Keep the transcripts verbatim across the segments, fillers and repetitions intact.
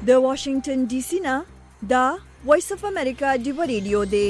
د واشنگټن ډي سي نه دا وایس اف امریکا دی ریډیو دی.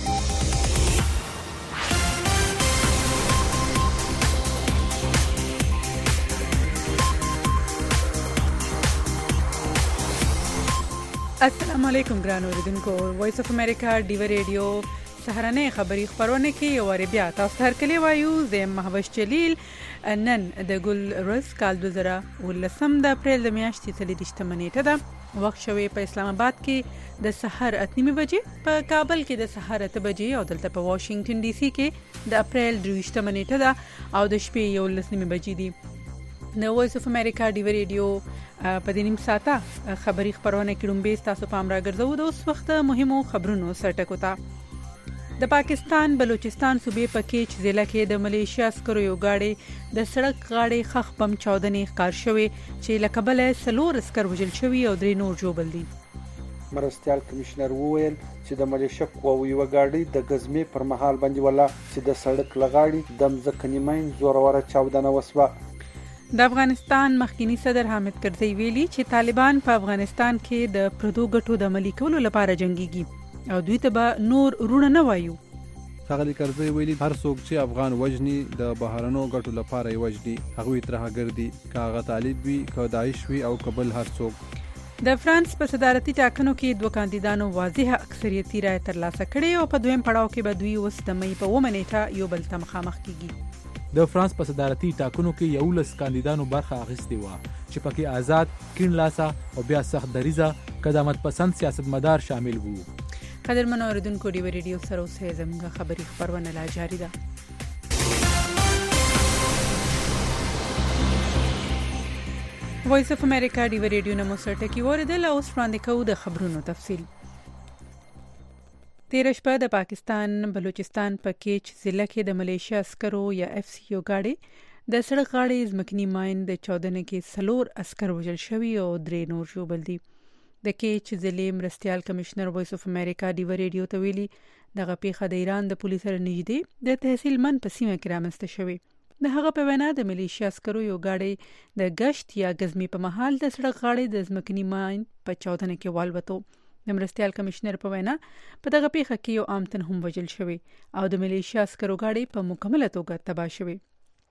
السلام علیکم ګران اوریدونکو، وایس اف امریکا دی ریډیو سهارنۍ خبری خبرونه کې یو وری بیا تاسو هر کلی وایو. زه مهوش جلیل. نن د ګل ورځ کال دوه زره ولسم د اپریل د میاشتې څلورویشتمه نیټه ده. وخت شوی په اسلام آباد کې د سحر اته نیمه بجې، په کابل کې د سحر اته بجې او دلته په واشنگټن ډي سي کې د اپریل درویشتمه نیټه ده او د شپې یولس نیمه بجې دي. د وایس اف امریکا دی ریډیو په دې نیم ساعته خبری خبرونه کې لومبي تاسو پام راګرځو د اوس وخت مهمو خبرونو سرټکو ته. د پاکستان بلوچستان صوبې په کیچ ضلع کې د ملیشیا عسکرو یو گاډي د سړک غاړې خخ بم چاودنې ښکار شوې چې له کبله څلور عسکر وژل شوي او درې نور ژوبل دي. مرستیال کمشنر وویل چې د ملیشیا قواو یو گاډي د غزمې پر مهال باندې ولا چې د سړک لغاړي د مځکني ماین زوروره چاودنه وسوه. د افغانستان مخکنی صدر حامد کرزی ویلي چې طالبان په افغانستان کې د پردو ګټو د عملي کولو لپاره جنگيږي او دوی ته به نور رونه نه وایو. ښاغلي کرزی ویلي هر څوک چې افغان وجني د بهرنو ګټو لپاره یې وجدي هغوی ترهګردي که هغه طالب وي که داعش وي او قبل هر څوک. د فرانس په صدارتي ټاکنو کې دوه کاندیدانو واضحه اکثریتي رایه ترلاسه کړې او په دویم پړاو کې به دوی اوس د مې په اوومه نیټه یو بل ته مخامخ کیږي. د فرانس په صدارتي ټاکنو کې یولس کاندیدانو برخه اخیستې وه چې پکې آزاد، کیڼ لاسه او بیا سخت دریځه قدامت پسند سیاستمدار شامل وو. قدرمن اوریدونکو، دی ریډیو سره اوسه زموږ خبری خبرونه لا جاری ده. وایس اف امریکا دی ریډیو نمو سره کی اوریدل او وړاندې کوو د خبرونو تفصیل. تیر شپه د پاکستان بلوچستان په کیچ ضلع کې د ملیشیا عسکرو یا اف سی یو گاډي د سړک غاړې ځمکني ماین د چاودنې کې څلور عسکر وژل شوي او درې نور ژوبل دي. د کیچ ضلع مرستیال کمشنر وایس اف امریکا دی ریډیو ته ویلي دغه پیښه د ایران د پولیسو سره نږدې د تحصیل من په سیمه کې رامنځته شوې. د هغه په وینا د ملیشیا عسکرو یو گاډي د گشت یا غزمې په محل د سړک غاړې د ځمکني ماین په چاودنه کې والوتو. د مرستیال کمشنر په وینا په دغه پیښه کې یو عام تن هم وژل شوی او د ملیشیا عسکرو گاډي په مکمله توګه تباه شوی.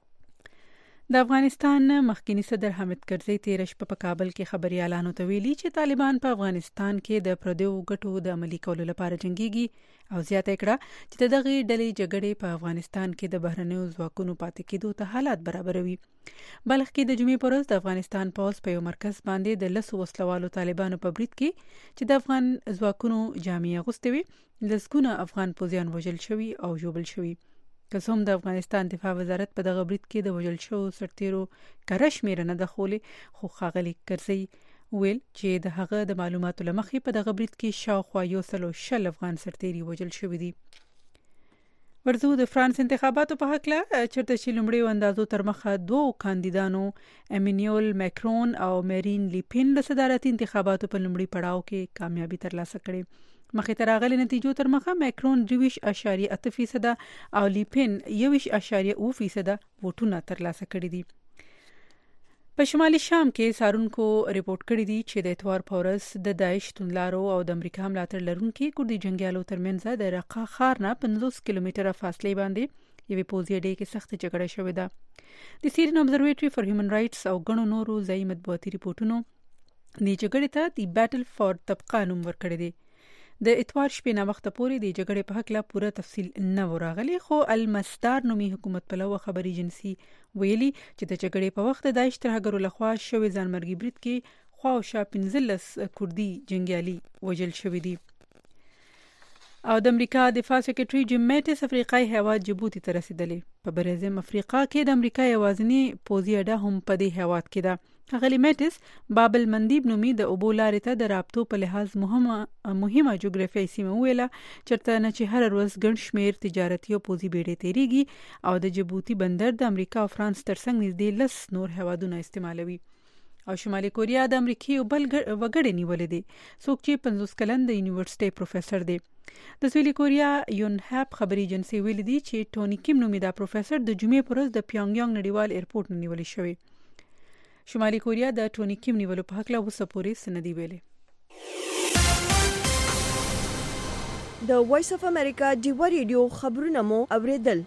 د افغانستان مخکنی صدر حامد کرزی تیر شپه په کابل کې خبريالانو ته ویلي چې طالبان په افغانستان کې د پردو ګټو د عملي کولو لپاره جنگيږي او زیاته کړه چې دغه ډلې جګړې په افغانستان کې د بهرنیو ځواکونو پاتې کېدو ته حالات برابروي. بلخ کې د جمعې پر ورځ د افغانستان پولیس په یو مرکز باندې د لسو وسلوالو طالبانو په برید کې چې د افغان ځواکونو جامې اغوستې وي لسګونه افغان پوځیان وژل شوي او ژوبل شوي. که څوم د افغانستان دفاع وزارت په دغه برید کې د وژل شوو سرتیرو کره شمېره نه ده ښولې، خو ښاغلي کرزی ویل چې د هغه د معلوماتو له مخې په دغه برید کې شاوخوا یو سل او شل افغان سرتیري وژل شوي دي. ورځو د فرانس انتخاباتو په هکله چېرته چې لومړیو اندازو تر مخه دوو کاندیدانو امینیول میکرون او میرین لیپین له صدارتي انتخاباتو په لومړي پړاو کې کامیابي ترلاسه کړې. مخې ته راغلي نتیجو تر مخه میکرون دوه اشاریه اته فیصده او لیپین یو اشاریه اوه فیصده ووټونه ترلاسه کړي دي. په شمالي شام کې څارونکو ریپورت کړی دی چې د اتوار په ورځ د داعش توندلارو او د امریکا ملاتړ لرونکي کوردي جنگیالو ترمنځ د رقه ښار نه پنځوس کیلومتره فاصلې باندې یوې پوځي اډې کې سخت جګړه شوې ده. د سیرین ابزرویټري فار هیومن رائټس او غنو نورو ځایي مطبوعاتي ریپورتونو د جګړې ته د بیټل فار طبقه نوم ورکړی دی. د اتوار شپې نه وخت پورې د جګړې په هکله پوره تفصیل نه وراغلی، خو المصدر نومي حکومت پلوه خبري ایجنسي ویلي چې د جګړې په وخت د داعش ترهګرو لخوا شوې ځانمرګي برید کې خوا او شا پنځلس کوردي جنگیالي وژل شوي دي. او د امریکا دفاع سکرټري جیم میټس افریقای هیواد جبوتی ته رسیدلی. په برازیل افریقا کې د امریکا یوازینی پوځي اډه هم په دې هیواد کې ده. ښاغلي میټس باب المندیب نومي د اوبو لارې ته د رابطو په لحاظ مهمه مهمه جغرافیایي سیمه ویله چېرته نه چې هر ورځ ګڼ شمېر تجارتي او پوځي بیړۍ تیریږي او د جبوتي بندر د امریکا او فرانس ترڅنګ نږدې لس نور هیوادونه استعمالوي. او شمالي کوریا د امریکای یو بل وګړی نیولې دي څوک چې پنځوس کلن د یونیورسيټي پروفیسور دی. د سویلي کوریا یونهاپ خبري ایجنسي ویل دي چې ټونی کیم نومي دا پروفیسور د جمعې پر ورځ د پیونګ یانګ نړیوال ایرپورټ نیولې شوی. شمالي کوریا د ټونی کیم نیولو په حق لا وسه پورې سندې ویلې. د وایس اف امریکا ډیوا ریډیو خبرونه مو اوریدل.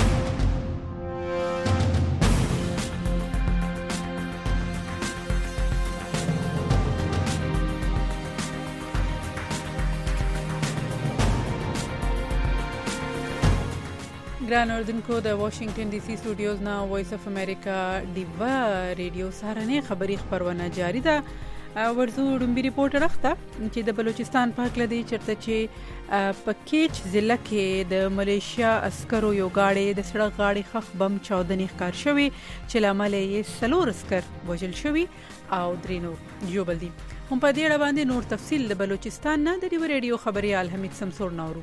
ګران اردوونکو د واشنگټن ډي سي سټوډیوز نه وایس اف امریکا ډیوا ریډیو سهارنې خبری خبرونه جاری ده. ورزو ډومبي ریپورټر اخته چې د بلوچستان په حق لدی چرته چې پکیچ ضلع کې د ملیشیا عسکرو یو گاډي د سړک غاړي خخ بم چاودنې ښکار شوی چې لامل یې سلور عسكر وژل شوی او درینو جوبل دي. هم په دې اړه باندې نور تفصیل د بلوچستان نه د ډیوا ریډیو خبريال حمید سمسور نورو.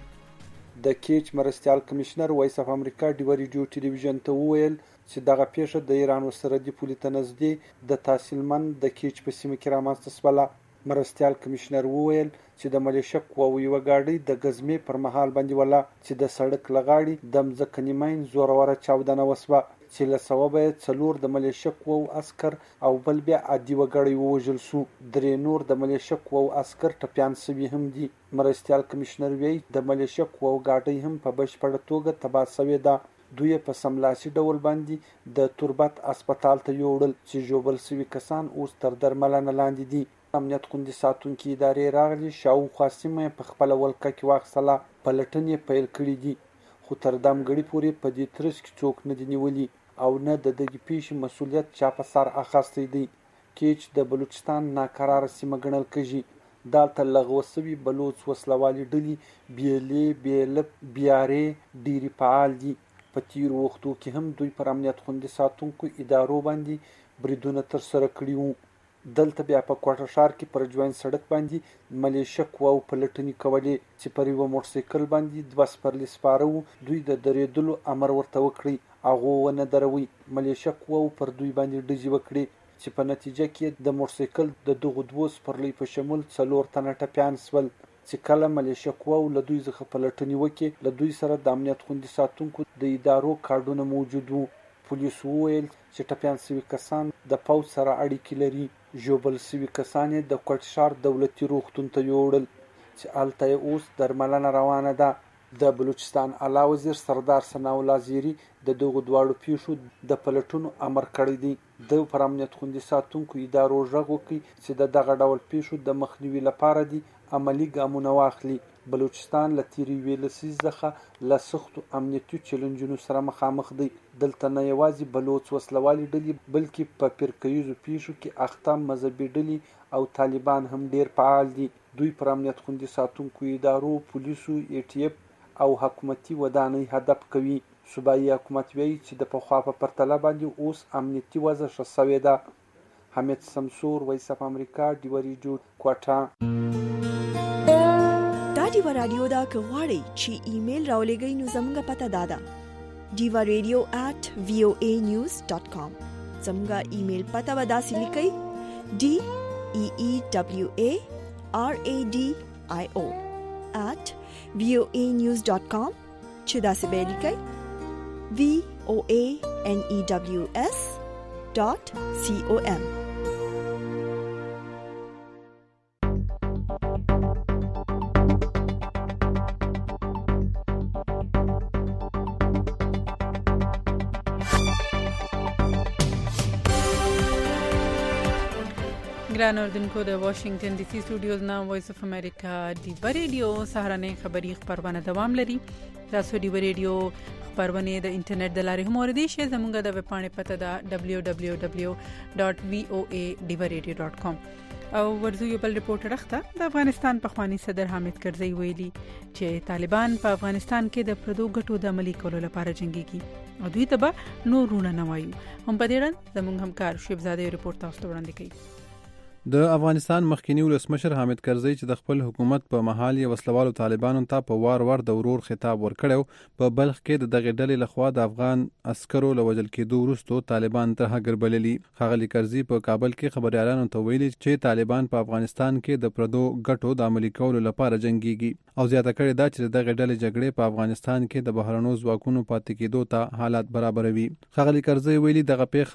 د کیچ مرستيال کمشنر وایس اف امریکا ډیوا ریډیو ټلویزیون ته وویل چې دغه پیښه د ایران سرحدي پولې ته نږدې د تحصیلمن د کیچ په سیمه کې رامنځته شوه. مرستيال کمشنر وویل چې د ملیشیا قواوو یو گاډي د غزمې پر مهال باندې ولا چې د سړک لغاړي د مځکنی ماین زوروره چاودنه وسوه چې له سبب څلور د ملیشیا قواوو عسكر او بل بیا عادي وګړي ووژل شو. درې نور د ملیشیا قواوو عسكر ټپيان شوي هم دي. مرستيال کمشنر وی د ملیشیا قواوو گاډي هم په بشپړه توګه تباه شوی ده. دوی په سملاسي ډول باندې د تربت هسپتال ته یوړل چې جوبل شوي کسان اوس تر درملنه لاندې دي. امنیت خوندي ساتونکو ادارې راغلي شاوخوا سیمه په خپل ولکه کې واخصله پلټنې پیل کړې دي، خو تر دامګړي پورې په دې ترڅ کې څوک نه دي نیولي او نه د دغه پیښې مسولیت چا په سر اخیستی دی. کیچ د بلوچستان ناقرار سیمه ګڼل کېږي. دالته لغوه شوي بلوچ وسلوالي ډلې بیلې بیلپ بیارې ډېرې فعال دي. په تیرو وختو کې هم دوی پر امنیت خوندي ساتونکو ادارو باندې بریدونه ترسره کړي وو. دلته بیا په کوټه ښار کې پر جوین سړک باندې ملیشیا قواوو پلټنې کولې چې پر یوه موټرسایکل باندې دوه سپرلي سپاره وو. دوی د درېدلو امر ورته وکړی، هغو ونه دروي. ملیشیا قواوو پر دوی باندې ډزې وکړې چې په نتیجه کې د موټرسایکل د دغو دوو سپرلیو په شمول څلور تنه ټپیان شول. چې کله ملیشیا قواوو له دوی څخه پلټنې وکړې، له دوی سره د امنیت خوندي ساتونکو د ادارو کارډونه موجود وو. پولیسو وویل چې ټپیان شوي کسان د پوځ سره اړیکې لري. ژوبل شوي کسان یې د کوټ ښار دولتي روغتون ته یوړل چې هلته یې اوس درملنه روانه ده. د بلوچستان اعلی وزیر سردار ثناءالله زیري د دغو دواړو پیښو د پلټنو امر کړی دی. د پر امنیت خوندي ساتونکو ادارو غږ وکړي چې د دغه ډول پیښو د مخنیوي لپاره دي عملی ګامونه واخلي. بلوچستان له تیرې یوې لسیزې څخه له سختو امنیتي چیلنجونو سره مخامخ دی. دلته نه یوازې بلوچ وسلوالي ډلې بلکې په فرقهیزو پیښو کې اخته مذهبي ډلې او طالبان هم ډیر فعال دي. دوی پر امنیت خوندي ساتونکو ادارو، پولیسو، ای ټي اف او حکومتي ودانۍ هدف کوي. صوبایي حکومت وایي چې د پخوا په پرتله باندې اوس امنیتي وضع ښه شوې ده. حمید سمسور، وایس اف امریکا، ډیوا ریډیو، کوټه. دا ډیوا رادیو دا که غواړئ چې ایمیل راولېږئ نو زموږ پته دا ده ډیوا ریډیو ایٹ وی او ای نیوز ډاٹ کام. زموږ ایمیل پته به داسې لیکئ ډي ای ای ډبلیو ای آر ای ډي آی او ایٹ وی او ای نیوز ډاٹ کام چې داسې به لیکئ وی او ای ان ای ډبلیو اس ډاٹ سی او ام. ګران اردوونکو د واشنگټن ډي سي سټوډیوز نه وایس اف امریکا ډیوا ریډیو سهارنې خبری خبرونه دوام لري. تاسو ډیوا ریډیو خبرونه د انټرنیټ د لارې هم اوریدئ شئ. زموږ د ویب پاڼې پته ده ډبلیو ډبلیو ډبلیو ډاٹ وی او ای ډیوا ریډیو ډاٹ کام. او ورزو یو بل ریپورټر اخته د افغانستان پخوانی صدر حامد کرزی ویلي چې طالبان په افغانستان کې د پردو ګټو د عملي کولو لپاره جنګيږي او دوی ته به نور رونه نه وایو. هم په دې اړه زموږ همکار شیبزاده ریپورت تاسو ته وړاندې کوي. د افغانستان مخکینی ولسمشر حامد کرزی چې د خپل حکومت په محل یې وسلوالو طالبانو ته په وار وار د ورور خطاب ورکړو. په بلخ کې د دغه ډلې لخوا د افغان عسکرو له وژل کېدو وروسته طالبان ته هګر بللي. ښاغلي کرزی په کابل کې خبريالانو ته ویلي چې طالبان په افغانستان کې د پردو ګټو د عملي کولو لپاره جنګيږي او زیاته کړې ده چې دغه ډلې جګړې په افغانستان کې د بهرنیو ځواکونو پاتې کېدو ته حالات برابروي. ښاغلي کرزی ویلي دغه پیښه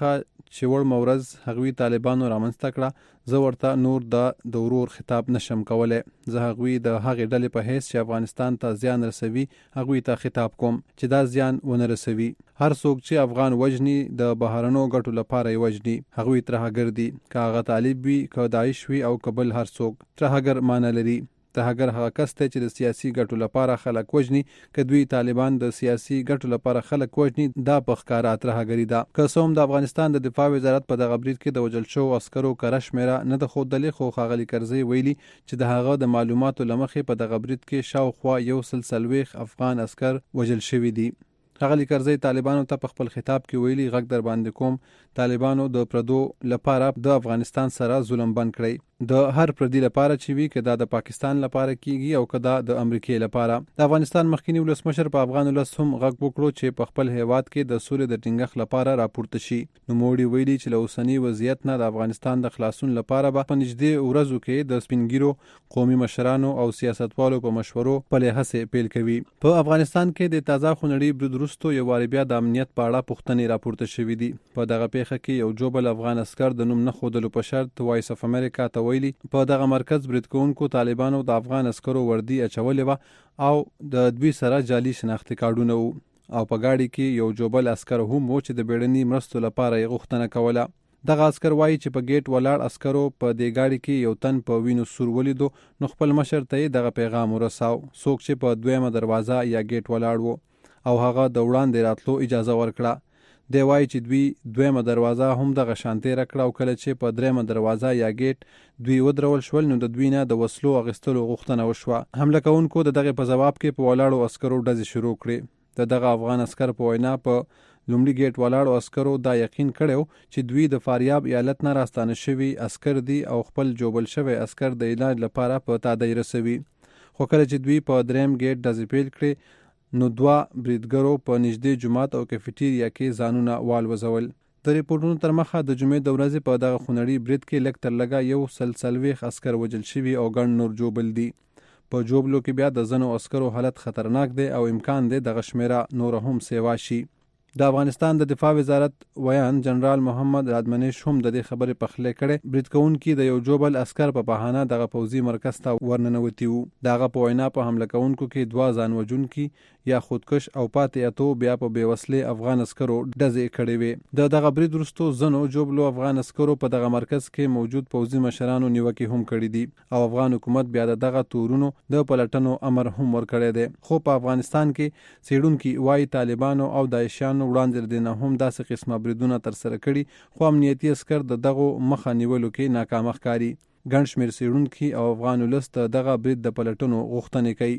چې وړ مورز هغوی طالبانو رامنځته کړه، زه ورته نور د ورور خطاب نشم کولی. زه هغوی د هغې ډلې په حیث چې افغانستان ته زیان رسوي هغوی ته خطاب کوم چې دا زیان ونه رسوي. هر څوک چې افغان وجني د بهرنو ګټو لپاره یې وجني، هغوی ترهګر دي، که هغه طالب وي، که داعش وي او که بل هر څوک. ترهګر معنی لري. ترهګر هغه کس دی چې د سیاسي ګټو لپاره خلک وجني. که دوی طالبان د سیاسي ګټو لپاره خلک وجني، دا په ښکاره ترهګري ده. که څه هم د افغانستان د دفاع وزارت په دغه برید کې د وژل شوو عسکرو کره شمېره نه ده ښودلې، خو ښاغلي کرزي ویلي چې د هغه د معلوماتو له مخې په دغه برید کې شاوخوا یو سل څلوېښت افغان عسکر وژل شوي دي. ښاغلي کرزي طالبانو ته په خپل خطاب کې ویلي، غږ در باندې کوم، طالبانو د پردو لپاره د افغانستان سره ظلم بند کړی. د هر پردي لپاره چې وي، که دا د پاکستان لپاره کیږي او که دا د امریکې لپاره. د افغانستان مخکنی ولسمشر په افغان ولس هم غږ وکړو چې په خپل هیواد کې د سولې د ټینګښت لپاره راپورته شي. نوموړي ویلي چې له اوسني وضعیت نه د افغانستان د خلاصون لپاره به په نږدې ورځو کې د سپین ږیرو قومي مشرانو او سیاستوالو په مشورو خپلې هڅې پیل کوي. په افغانستان کې د تازه خونړي برید وروسته یو وارې بیا د امنیت په اړه پوښتنې راپورته شوي دي. په دغه پیښه کې یو جوبل افغان عسکر د نوم نه ښودلو په شرط وایس اف امریکا ته ویلي، په دغه مرکز برید کوونکو طالبانو د افغان عسکرو وردي اچولې وه او د دوی سره جعلي شناختي کارډونه وو، او په ګاډي کې یو جوبل عسکر هم و چې د بیړني مرستو لپاره یې غوښتنه کوله. دغه عسکر وایي چې په ګیټ ولاړ عسکرو په دې ګاډي کې یو تن په وینو سور ولیدو، نو خپل مشر ته یې دغه پیغام ورساو، څوک چې په دویمه دروازه یا ګیټ ولاړ و او هغه د وړاندې راتلو اجازه ورکړه. دی وایي چې دوی دویمه دروازه هم دغه شانتې راکړه، او کله چې په دریمه دروازه یا ګیټ دوی ودرول شول، نو د دوی نه د وسلو اخیستلو غوښتنه وشوه. حمله کوونکو د دغې په ځواب کې په ولاړو عسکرو ډزې شروع کړې. د دغه افغان عسکر په وینا په لومړي ګیټ ولاړو عسکرو دا یقین کړی چې دوی د فاریاب ایالت نه راستانه شوي عسکر دي او خپل جوبل شوی عسکر د علاج لپاره په تادی رسوي. خو کله چې دوی په دریم ګیټ ډزې پیل کړې، نو دوه بریدګرو په نږدې جومات او کیفیټیریا کې ځانونه والوځول. د ریپورټونو تر مخه د جمعې د ورځې په دغه خونړي برید کې لږ تر لږه یو سل څلوېښت عسکر وژل شوي او ګڼ نور جوبل دي. په جوبلو کې بیا د ځینو عسکرو حالت خطرناک دی او امکان دی دغه شمیره نور هم سیوا شي. د افغانستان د دفاع وزارت ویان جنرال محمد رادمنش هم د دې خبرې پخلی کړی. برید کوونکي د یو جوبل عسکر په بهانه دغه پوځي مرکز ته ورننوتي وو. د هغه په وینا په حمله کوونکو کې دوه ځان وژونکي یا خودکش او پاتې اتو بیا په بېوسلې افغان عسکرو ډزې کړې وې. د دغه برید وروسته ځینو جوبلو افغان عسکرو په دغه مرکز کې موجود پوځي مشرانو نیوکې هم کړي دي او افغان حکومت بیا د دغه تورونو د پلټنو امر هم ورکړی دی. خو په افغانستان کې څېړونکي وایي طالبانو او داعشیانو وړاندې دې نه هم داسې قسمه بریدونه ترسره کړي، خو امنیتي عسکر د دغو مخه نیولو کې ناکامه ښکاري. ګڼ شمېر څېړونکي او افغان ولس د دغه برید د پلټنو غوښتنې کوي.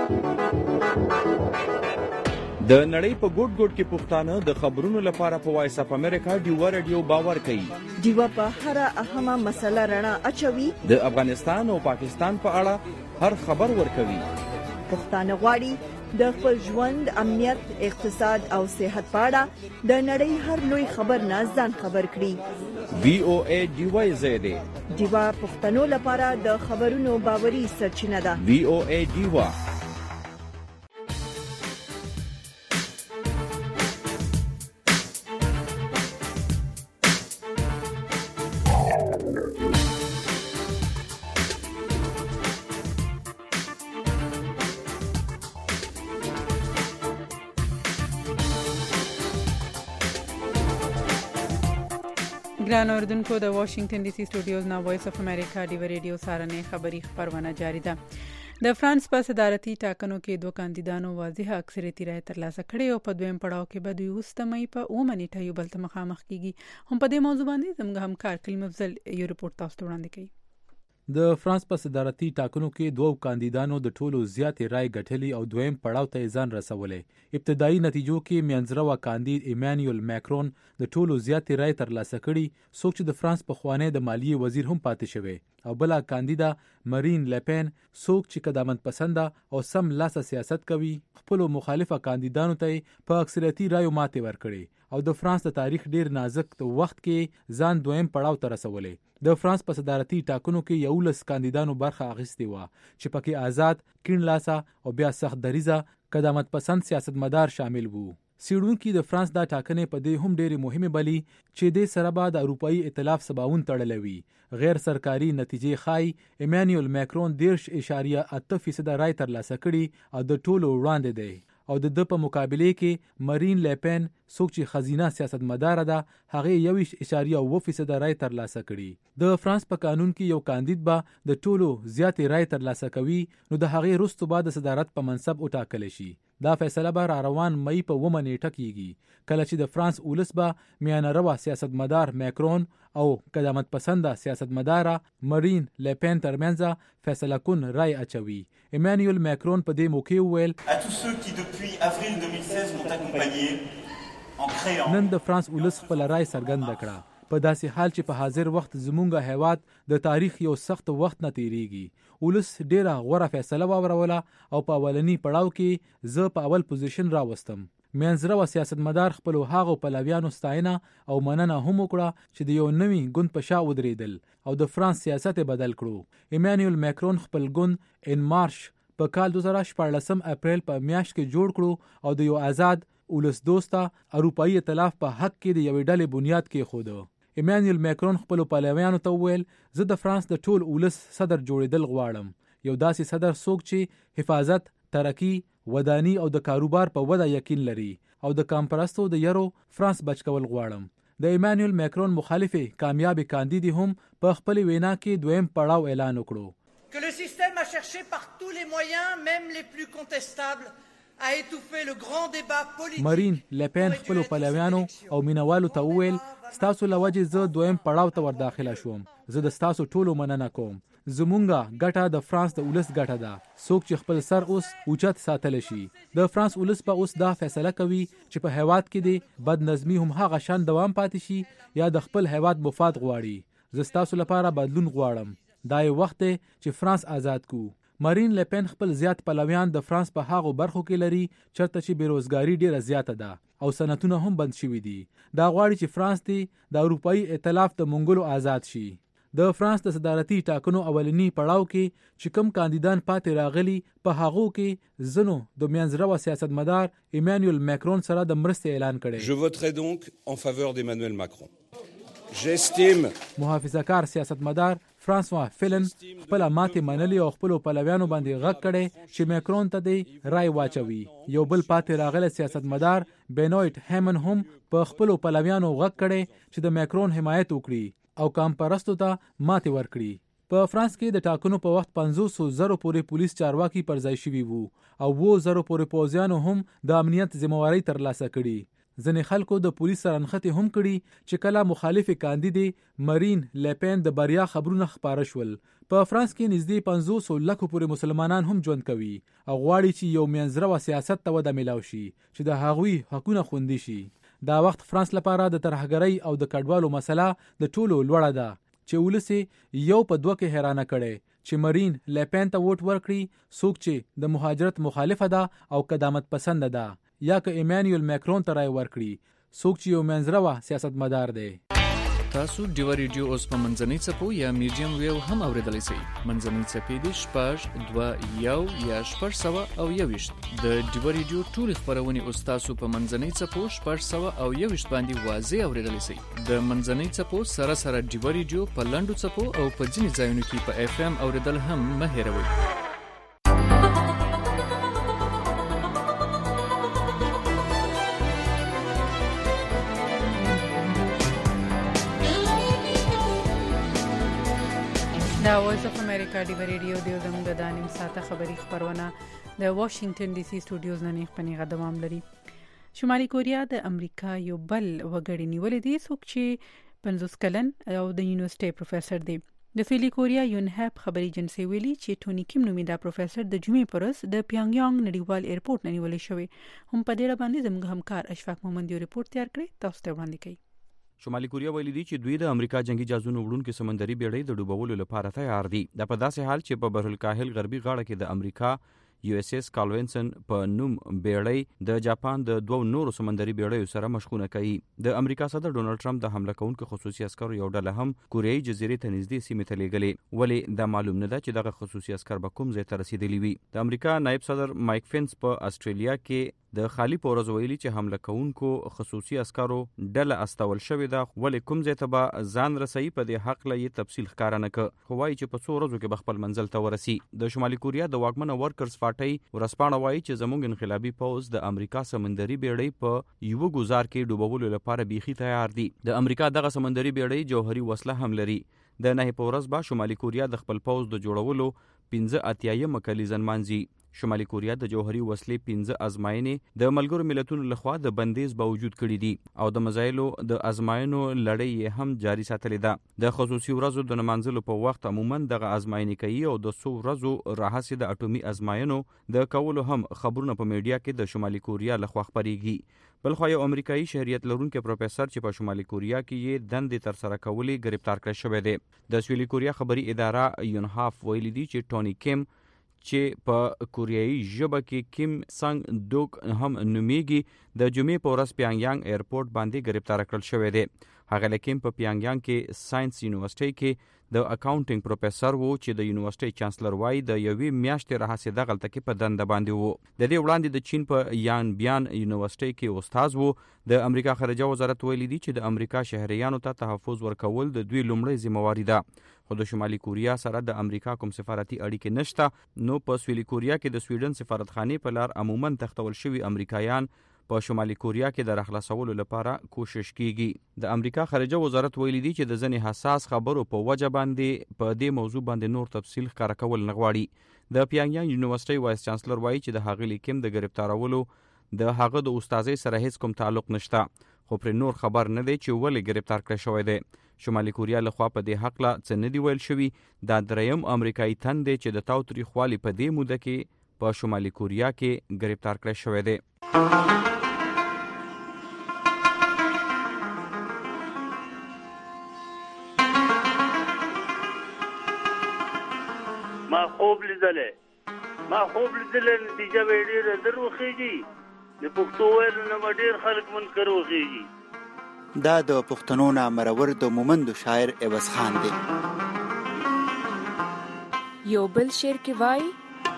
د نړۍ په ګوټ ګوټ کې پښتانه د خبرونو لپاره په وایس اف امریکا ډیوا رادیو باور کوي. ډیوا په هر اهمه مسله رڼا اچوي. د افغانستان او پاکستان په اړه هر خبر ورکوي. پښتانه غواړي د خپل ژوند، امنیت، اقتصاد او صحت په اړه د نړۍ هر لوی خبر نه ځان خبر کړي. وی او ای ډیوا زیاده ډیوا پښتنو لپاره د خبرونو باوري سرچینه ده. وی او ای ډیوا. ګران اوردونکو، د واشنگټن ډي سي سټوډیوز نه وایس اف امریکا ډیوا ریډیو سارنې خبری خبرونه جاری ده. د فرانس په صدارتي ټاکنو کې دوه کاندیدانو واضحه اکثریتي رای ترلاسه کړې او په دویم پړاو کې به دوی وروسته مې په اومه نیټه یو بل ته مخامخ کیږي. هم په دې موضوع باندې زموږ همکار کلیم افضل یو رپورټ تاسو ته وړاندې کوي. د فرانس په صدارتي ټاکنو کې دوه کاندیدانو د ټولو زیاتې رای ګټلې او دویم پړاو ته ځان رسولې. ابتدایي نتیجو کې میانځرو کاندید ایمانوئل ماکرون د ټولو زیاتې رای ترلاسه کړي، څوک چې د فرانس پخوانی د مالیې وزیر هم پاتې شوی، او بله کاندیده مرین لپین څوک چې قدامت پسنده او سم لاسه سیاست کوي، خپلو مخالفه کاندیدانو ته په اکثریتي رایو ماتې ورکړي او د فرانس د تاریخ ډیر نازک وخت کې ځان دویم پړاو ته رسولې. د فرانس په صدارتي ټاکنو کې یولس کاندیدانو برخه اخیستې وه چې پکې آزاد، کیڼ لاسه او بیا سخت دریځه قدامت پسند سیاستمدار شامل وو. سیړونکي د فرانس دا ټاکنې په دې هم ډېرې مهمه بلی چې د سره به د اروپאי ائتلاف سباون تړلوي. غیر سرکاري نتیجې خای ایمانوئل ماکرون دیرش اشاریه اته فیصد رای ترلاسه کړي او د ټولو وړاندې دی او د د په مقابله کې مارین لپن څوک چې خزینه سیاستمدار ده هغه یویش اشاریه اوه فیصد رای ترلاسه کړي. د فرانس په قانون کې یو کاندید به د ټولو زیاتې رای ترلاسه کوي نو د هغه وروسته بعد صدارت په منصب وټاکل شي. دا فیصله به را روان مئی په اوومه نیټه کیږي کله چې د فرانس ولس به میانه روا سیاستمدار ماکرون او قدامت پسنده سیاستمدار مارین لپن ترمنځ فیصله کن رای اچوي. ایمانوئل ماکرون په دې موقع وویل نن د فرانس ولس خپل رای څرګنده کړه په داسې حال چې په حاضر وخت زمونږ هیواد د تاریخ یو سخت وخت نه تیریږي. ولس ډیره غوره فیصله واوروله او په اولنی پړاو کې زه په اول پوزیشن راوستم. منځره و سیاستمدار خپل هغه پلویانو ستاینه او مننه هم وکړه چې د یو نوي ګوند په شا ودرېدل او د فرانس سیاست بدل کړو. ایمانوئل ماکرون خپل ګوند ان مارش په کال دوه زره شپاړلسم اپریل په میاشت کې جوړ کړو او د یو آزاد ولس دوسته اروپאי ائتلاف په حق کې د یوې ډلې بنیاد کې خوده. ایمانوئل ماکرون خپل پلویانو ته وویل زه د فرانس د ټول ولس صدر جوړېدل غواړم. یو داسې صدر څوک چې حفاظت، ترقی، ودانی او د کاروبار په وده یقین لري او د کامپرستو د یرو فرانس بچ کول غواړم. د ایمانوئل ماکرون مخالف کامیاب کاندید هم په خپل وینا کې دویم پړاو اعلان وکړو. Que le système a cherché par tous les moyens, même les plus contestables, a étouffé le grand débat politique. مارین لپن خپل پلویانو او مینوالو ته وویل ستاسو لوجه زه دویم پړاو ته ور داخله شوم. زه د ستاسو ټولو مننه کوم. زمونږه ګټه د فرانس د ولس ګټه ده. څوک چې خپل سر اوس اوچت ساتل شي. د فرانس ولس په اوس دا فیصله کوي چې په هیواد کې د بد نظمی هم هغه شان دوام پاتې شي یا د خپل هیواد مفاد غواړي. زه ستاسو لپاره بدلون غواړم. دا یو وخت دی چې فرانس آزاد کو. مارین لپن خپل زیات پلویان د فرانس په هغو برخو کې لري چرته چې بیروزګاری ډیره زیاته ده او صنعتونه هم بند شوي دي. دا غواړي چې فرانس دی د اروپאי ائتلاف د منګولو آزاد شي. د فرانس د صدارتي ټاکنو اولنی پړاو کې چې کوم کاندیدان پاتې راغلي په هغو کې زنو د منځرو سیاستمدار ایمانوئل ماکرون سره د مرستې اعلان کړي. Je voterai donc en faveur d'Emmanuel Macron. J'estime محافظه‌کار سیاستمدار فرانسوا فیلن خپل ماتې منلي او خپل پلویانو باندې غږ کړي چې ماکرون ته دی رای واچوي. یو بل پاتې راغلی سیاستمدار بینویټ هیمن هم په خپل پلویانو غږ کړي چې د ماکرون حمایت وکړي او کامپرستو ته ماتې ورکړي. په فرانس کې د ټاکنو په وخت پنځوس زره پورې پولیس چارواکي پر ځای شوي وو او اووه زره پورې پوځیانو هم د امنیت ذمہواری ترلاسه کړي. ځینې خلکو د پولیس سره نښتې هم کړي چې کله مخالف کاندید مارین لپن د بریا خبرونه خپاره شول. په فرانس کې نږدې پنځوس لکو پورې مسلمانان هم ژوند کوي او غواړي چې یو منځرو سیاست ته وده میلاو شي چې د هغوی حقونه خوندي شي. دا وخت فرانس لپاره د ترهګرۍ او د کډوالو مسله د ټولو لوړه ده چې ولس یو په دوه کې حیرانه کړي چې مارین لپن ته ووټ ورکړي څوک چې د مهاجرت مخالفه ده او قدامت پسنده ده یا که ایمانوئل ماکرون ته رای ورکړي څوک چې یو منځرو سیاستمدار دی. تاسو ډیوا ریډیو اوس په منځنۍ څپو یا میډیم ویو هم اوریدلی شئ. منځنۍ څپې دي شپږ دوه یو یا شپږ سوه او یوویشت. د ډیوا ریډیو ټولې خپرونې اوس تاسو په منځنۍ څپو شپږ سوه او یوویشت باندې واضح اوریدلی شئ. د منځنۍ څپو سره سره ډیوا ریډیو په لنډو څپو او په ځینې ځایونو کې په اف ام اوریدل هم مه هیروئ. دا وایس اف امریکا ډیوا ریډیو د زموږ د نیم ساعته خبری خبرونه د واشنگټن ډي سي سټوډیوز نه خپنیغه دوام لري. شمالي کوریا د امریکا یو بل وګړي نیولې دي څوک چې پنځوس کلن او د یونیورسيټي پروفیسور دی. د سویلي کوریا یونهاب خبري ایجنسی ویلي چې ټونی کیم نومي دا پروفیسور د جمعې پرس د پیانګیانګ نړیوال ایرپورټ نه نیولې شوی. هم په دې باندې زموږ همکار اشفاق محمد یو ریپورت تیار کړی تاسو ته وړاندې کوي. شمالي کوریا ویلي دي چې دوی د امریکا جنگي جازونو وړونکو سمندري بیړۍ د ډوبولو لپاره تیار دي. دا په داسې حال چې په بحرالکاهل غربي غاړه کې د امریکا یو اس اس کالوینسن په نوم بیړۍ د جاپان د دوو نورو سمندري بیړیو سره مشغونه کوي. د امریکا صدر ډونالد ټرمپ د حمله کوونکو خصوصي عسکرو یو ډله هم کوریايي جزیرې ته نږدې سیمې ته لیږلې. ولې دا معلوم نه ده چې دغه خصوصي عسکر به کوم ځای ته رسیدلی وي. د امریکا نایب صدر مایک فینس په استرالیا کې د خالی پورز ویلي چې حمله کوونکو خصوصي عسکرو ډله استول شوې ده، ولې کوم ځای ته به ځان رسوي په دې هکله یې تفصیل ښکاره نه کړ، خو وایي چې په څو ورځو کې به خپل منزل ته ورسي. د شمالي کوریا د واکمنه ورکرز پارټۍ ورځپاڼه وایي چې زموږ انقلابي پوځ د امریکا سمندري بیړۍ په یوه ګزار کې ډوبولو لپاره بیخي تیار دي. د امریکا دغه سمندري بیړۍ جوهري وسله هم لري. د نهي په ورځ به شمالي کوریا د خپل پوځ د جوړولو پنځه اتیایمه کلیزه نمانځي. شمالي کوریا د جوهري وسلې پنځه ازمایښتې د ملګرو ملتونو لخوا د بندیز باوجود کړي دي او د مزایلو د ازمایښتونو لړۍ یې هم جاري ساتلې ده. د خصوصي ورځو د نمانځلو په وخت عموما دغه ازمایښتې کوي او د څو ورځو راهیسې د اټومي ازمایښتونو د کولو هم خبرونه په میډیا کې د شمالي کوریا لخوا خپرېږي. بلخوا یو امریکایي شهریت لرونکي پروفیسور چې په شمالي کوریا کې یې دندې ترسره کولې ګرفتار کړی شوی دی. د سویلي کوریا خبري اداره یونهاف ویلي دي چې ټونی کیم چې په کوریایي ژبه کې کیم سنګ دوک هم نومیږي د جمعې په ورځ پیانګیانګ ایرپورټ باندې ګرفتار کړل شوی دی. هغه لکیم په پیانګیانګ کې ساينس یونیورسيټي کې د اکاونټینګ پروفیسور وو چې د یونیورسيټي چانسلر وای د یوې میاشتې راهیسې دغلته کې په دنده باندې وو. د دې وړاندې د چین په یان بیان یونیورسيټي کې استاد وو. د امریکا خارجه وزارت ویلي دي چې د امریکا شهریانو ته تحفظ ورکول د دوی لومړی ذمہواری ده. خو د شمالي کوریا سره د امریکا کوم سفارتي اړیکې نشته، نو په سویلي کوریا کې د سویډن سفارتخانې په لار عموما تختول شوي امریکایان په شمالي کوریا کې د راخلاصولو لپاره کوشش کیږي. د امریکا خارجه وزارت ویلي دي چې د ځنې حساس خبرو په وجه باندې په دې موضوع باندې نور تفصیل ښکاره کول نه غواړي. د پیانګیانګ یونیورسيټي وایس چانسلر وایي چې د هغه لیکم د ګرفتارولو د هغه د استادۍ سره هیڅ کوم تعلق نشته، خو پر نور خبر نه دی چې ولې ګرفتار کړی شوی دی. شمالي کوریا لخوا په دې حق لا څه نه دی ویل شوي. دا دریم امریکایي تن دی چې د تاوتریخوالي په دې موده کې په شمالي کوریا کې ګرفتار کړی شوی دی. ما خوب لیدلې ما خوب لیدلې نتیجه به ډېره در وخېږي. د پښتو ویلو نه ډېر خلک منکر وخېږي. دا د پښتنو نه مرور د مومندو شاعر عوض خان دی. یو بل شعر کې وایي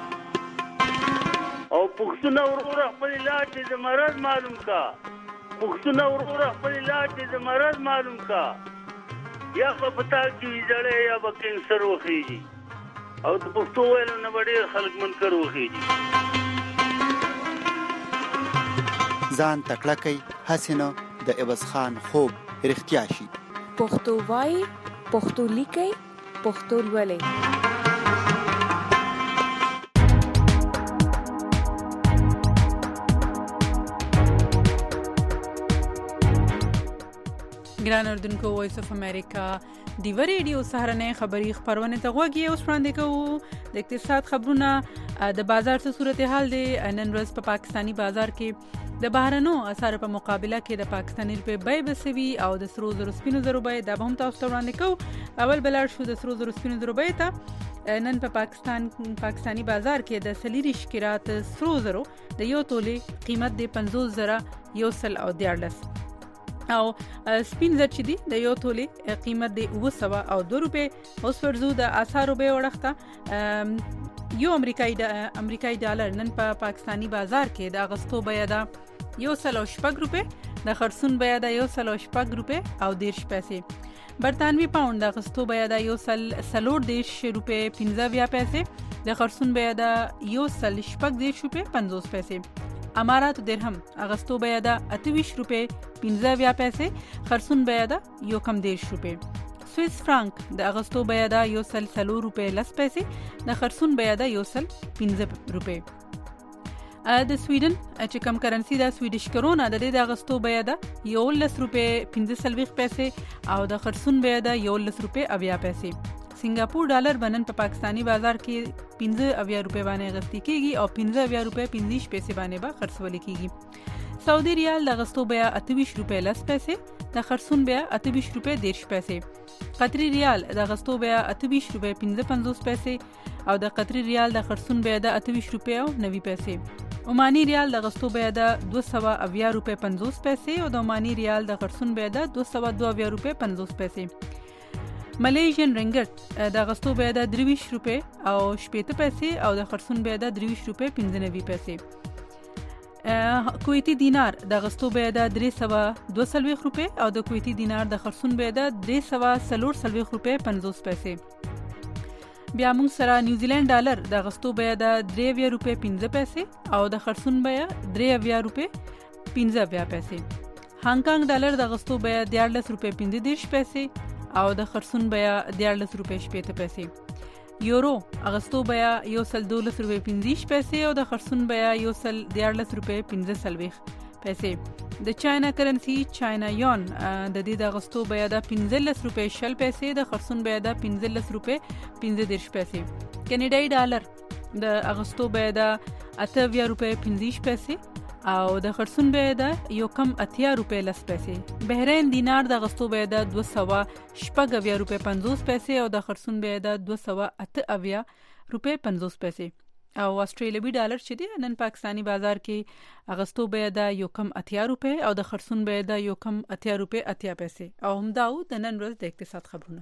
او پښتون ورور خپل لاټ د مرض معلوم کا، پښتون ورور خپل لاټ د مرض معلوم کا، یا خو پتا کې ځړې یا به کینسر وخېږي. او د پښتو ویلو نه ډېر خلک منکر وخېږي. ځان تکړه کوي هسې نه د عوض خان خوب رښتیا شي. پښتو وایي، پښتو لیکي، پښتو لولي. ګران اردوونکو، وایس اف امریکا دیو ریډیو سهارنۍ خبری خبرونه ته غوږی اوس وړاندې کوو. د اقتصاد خبرونه د بازار څه صورتحال دی. نن ورځ په پا پاکستانی بازار کې د بهرنو اسعار په مقابله کې د پاکستاني روپی بیه بسوي او د سرو زرو سپینو زرو بیه د هم تاسو ته وړاندې کوو. اول بلار شو د سرو زرو سپینو زرو بیه ته. نن په پاکستان پاکستانی بازار کې د سلیریش کرات سرو زرو د یو تولې قیمت د پنځوس زره یو سل او دیارلس او سپین زر چې دی د یو تولې قیمت دی اوه سوه او دو روپې. اوس ورزو د اسعارو بیه وړخته یو امریکایي د امریکایي ډالر نن په پا پاکستانی بازار کې د اغستو بیه ده یو سل او شپږ روپې، د خرسون بیه ده یو سل او شپږ روپې او دیرش پیسې. برطانوي پاوند د اغستو بیه ده یو سل څلور دیرش روپې پنځه اویا پیسې، د خرسون بیه ده یو سل شپږ دیرش روپې پنځوس پیسې. امارات درهم اغستو بیه ده اته ویشت روپې پنځه اویا پیسې، خرسون بیه ده یو کم دیرش روپې. سویس فرانک د اغستو بیه ده یو سل څلور روپې لس پیسې، د خرسون بیه ده یو سل پنځه روپې. د سویډن چې کم کرنسی ده سویډیش کرونه د دې د اغستو بیه ده یولس روپې پنځه څلوېښت پیسې او د خرسون بیه ده یولس روپې اویا پیسې. سنگاپور ډالر بنن په پاکستانی بازار کې پنځه اویا روپې باندې اغستی کیږي او پنځه اویا روپې پنځه پیسې باندې به خرڅول کیږي. سعودي ریال د اغستو بیه اته ویشت روپې لس پیسې، د خرسون بیه اته ویشت روپې دیرش پیسې. قطري ریال د اغستو بیه اته ویشت روپې پنځه پنځوس پیسې او د قطري ریال د خرسون بیه د اته ویشت روپې او نوي پیسې. عمانی ریال د اغستو بیه د دوه سوه اویا روپې پنځوس پیسې او د عمانی ریال د خرسون بیه د دوه سوه دوه اویا روپې پنځوس پیسې. ملیشین رنګټ د اغستو بیه د درې ویشت روپې او شپېته پیسې او د خرسون بیه د درې ویشت روپې پنځه نوي پیسې. کویتي دینار د غستو بیه د درې سوه دوه څلوېښت روپۍ او د کویتي دینار د خرڅون بیه د درې سوه څلور څلوېښت روپۍ پنځوس پیسې. بیا موږ سره نیوزیلند ډالر د غستو بیه د درې اویا روپۍ پنځه پیسې او د خرڅون بیه درې اویا روپۍ پنځه اویا پیسې. هانګ کانګ ډالر د غستو بیه دیارلس روپۍ پنځه دېرش پیسې او د خرڅون بیه دیارلس روپۍ شپېته پیسې. یورو اغستو بیه یو سل دولس روپۍ پنځه پیسې او د خرڅون بیه یو سل دیارلس روپۍ پنځه څلوېښت پیسې. د چاینا کرنسی چاینا یون د دې د اغستو بیه د پنځلس روپۍ شل پیسې د خرڅون بیه د پنځلس روپۍ پنځه دېرش پیسې. کینیډایي ډالر د اغستو بیه د اته اویا روپۍ پنځه پیسې او د خرڅون بیه د یو کم اتیا روپۍ لس پیسې. بحرین دینار د اغستو بیه د دوه سوه شپږ اویا روپۍ پنځوس پیسې او د خرڅون بیه د دوه سوه اته اویا روپۍ پنځوس پیسې. او استرالیوي ډالر چې دی نن پاکستانی بازار کې اغستو بیه د یو کم اتیا روپۍ او د خرڅون بیه د یو کم اتیا روپۍ اتیا پیسې. او همدا و د نن ورځ د اقتصاد خبرونه.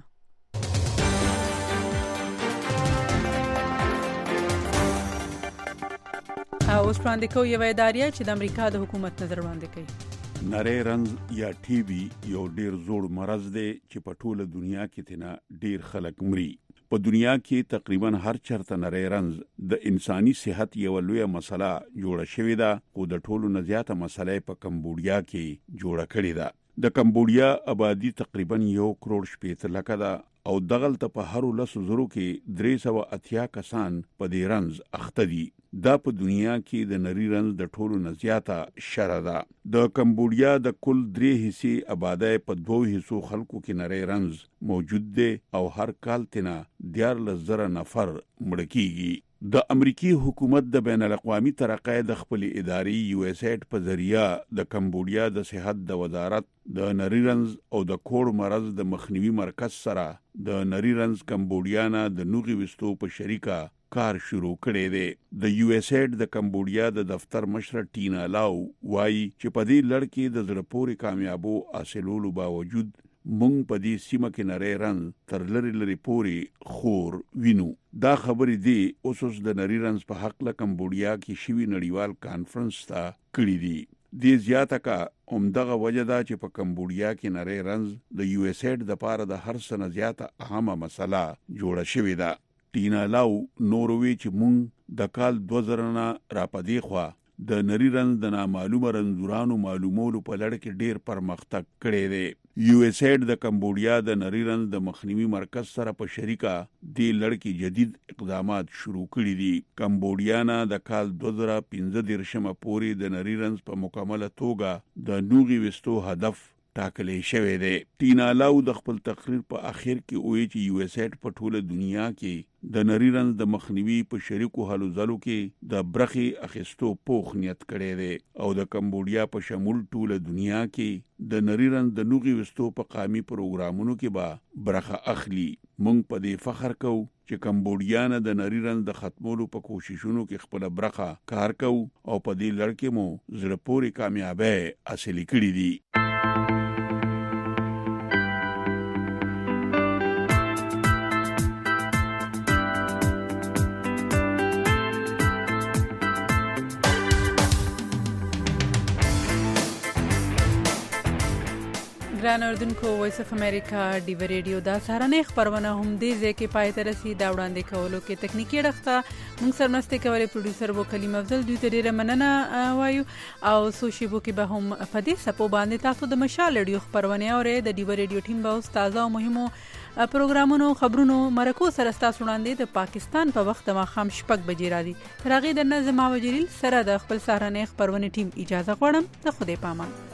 او اوس وړاندې کوو یوه اداریه چې د امریکا د حکومت نظر وړاندې کوي. نری رنځ یا ټي بي یو ډیر زوړ مرض دی چې په ټوله دنیا کې تینا ډیر خلک مري. په دنیا کې تقریبا هر چرته نری رنځ د انساني صحت یو لویه مسله جوړه شوې ده او د ټولو نه زیاته مسله په کمبودیا کې جوړه کړې ده. د کمبودیا آبادی تقریبا یو کروڑ شپېته لکه ده او دغلته په هر لسو زرو کې درې سوه اتیا کسان په دې رنځ اخته دي. دا په دنیا کې د نری رنځ د ټولو نه زیاته شره ده. د کمبودیا د کل درې حصې آبادی په دوه حصو خلکو کې نری رنځ موجود دی او هر کال تینا دیارلس زره نفر مړه کیږي. د امریکای حکومت د بین الاقوامي ترقۍ د خپل ادارې یو اس ایډ په ذریعہ د کمبودیا د صحت د وزارت د نری رنځ او د کوړ مرض د مخنیوي مرکز سره د نری رنځ کمبودیانا د نوغي وستو په شریکه کار شروع کړی دی. د یو اس ایډ د کمبودیا د دفتر مشر ټینا لاو وایي چې په دې لړ کې د زړه پورې کامیابو حاصلولو باوجود مونږ په دې سیمه کې نری رنځ تر لري لري پورې خور وینو. دا خبرې دی اوس د نری رنځ په حق له کمبودیا کې شوی نړیوال کانفرنس ته کړی دی. دې زیاته کا همدغه وجه ده چې په کمبودیا کې نری رنځ د یو اس ایډ د پاره د هر څه نه زیاته اهمه مسله جوړه شوې ده. ټینا لاو نوروي چې مونږ د کال دوه زره نه راپدې خوا د نری رنځ د نامعلومه رنځورانو معلومولو په لړ کې ډیر پرمختګ کړی دی. یو اس ایډ د کمبودیا د نری رنځ د مخنیوي مرکز سره په شریکه دې لړ کې جدید اقدامات شروع کړي دي. کمبودیانا د کال دوه زره پنځه دېرشمه پورې د نری رنځ په مکمله توګه د نوغي وستو هدف ټاکلې شوی دی. ټینا لاو د خپل تقریر په اخر کې وایي چې یو اس ایډ په ټوله دنیا کې د نری رنځ د مخنیوي په شریکو هلو ځلو کې د برخې اخیستو پوخ نیت کړی دی او د کمبودیا په شمول ټوله دنیا کې د نری رنځ د نوغي وستو په قامي پروګرامونو کې به برخه اخلي. مونږ په دې فخر کوو چې کمبودیانا د نری رنځ د ختمولو په کوششونو کې خپل برخه کار کوي او په دې لړ کې مو زړه پورې کامیابی حاصل کړې دي. ګران اردوونکو وایس اف امریکا ډیو ریډیو دا سهارنۍ خبرونه هم دې ځای کې پای ته رسي. دا وړاندې کولو کې تکنیکي اړخته موږ سره مرستې کولې پروډوسر وو کلیم افضل. دوی ته ډېره مننه وایو او څو شیبو کې به هم په دې څپو باندې تاسو د مشال ریډیو خبرونه اورئ. د ډیو ریډیو ټیم به اوس تازه او مهمو پروګرامونو خبرونو مرکو سره ستاسو وړاندې د پاکستان په وخت د ماښام شپږ بجې راځي. تر هغې درنه زما وجریل سره د خپل سهارنۍ خبرونې ټیم اجازه غواړم. د خدای پامان.